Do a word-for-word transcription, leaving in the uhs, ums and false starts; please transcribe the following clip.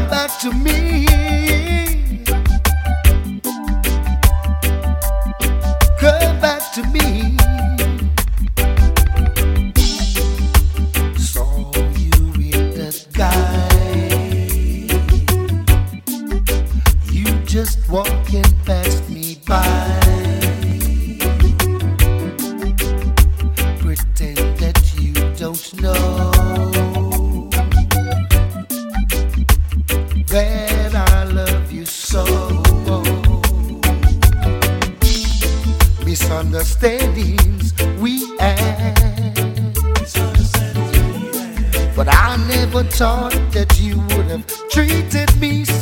back to me. Come back to me. Saw you in the sky. You just walking past me by. Pretend that you don't know that I love you so. Misunderstandings we had, but I never thought that you would have treated me so.